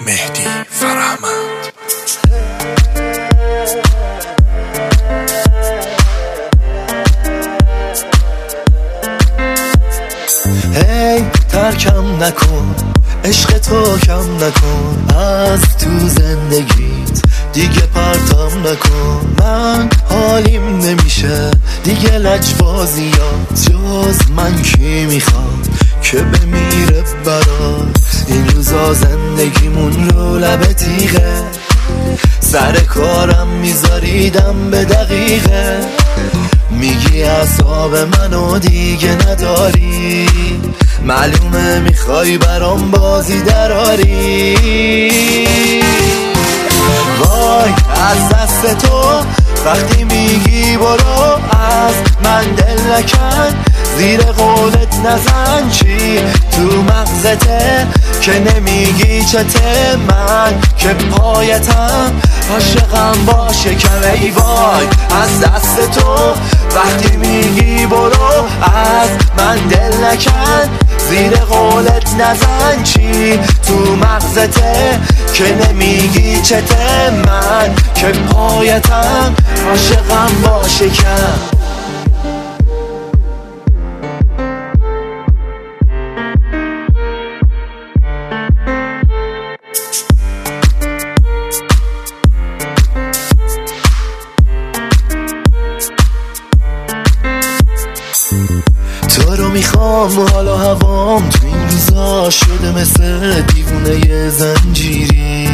مهدی فرهمند. هی ترکم نکن، عشق تو کم نکن، از تو زندگیت دیگه پرتم نکن. من حالیم نمیشه دیگه لجبازیات، جز من کی میخواد که بمیره برات. این روزا زندگیمون رو لب تیغه، سر کارم میذاریدم به دقیقه. میگی اعصاب منو دیگه نداری، معلومه میخوای برام بازی دراری. وای از دست تو وقتی میگی برو، از من دل نکن، زیر قولت نزن. چی تو مغزته که نمیگی چته؟ من که پایتم عاشقم با شکم. ای وای از دست تو وقتی میگی برو، از من دل نکن، زیر قولت نزن. چی تو مغزته که نمیگی چته؟ من که پایتم عاشقم با شکم. تو رو میخوام، حالا هوام تو این روزا شده مثل دیوونه زنجیری.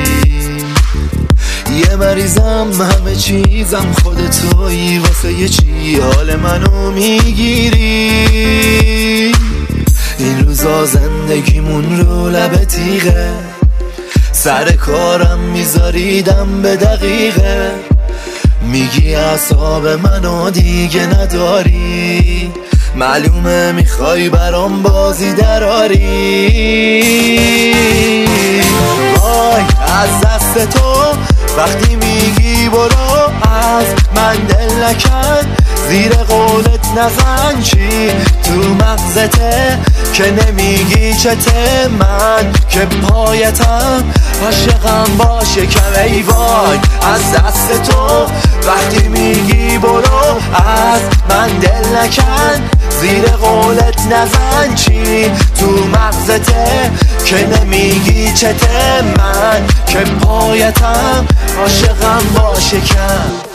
یه مریضم همه چیزم خودتویی، واسه یه چی حال منو میگیری. این روزا زندگیمون رو لب تیغه، سر کارم میذاریدم به دقیقه. میگی اعصاب منو دیگه نداری، معلومه میخوای برام بازی دراری. وای از دست تو وقتی میگی برو، از من دل نکن، زیر قولت نزن. چی تو مغزته که نمیگی چته؟ من که پایتم عاشقم با شکم. ای وای از دست تو وقتی میگی برو، از من دل نکن، زیر قولت نزن. چی تو مغزته که نمیگی چته؟ من که پایتم عاشقم با شکم.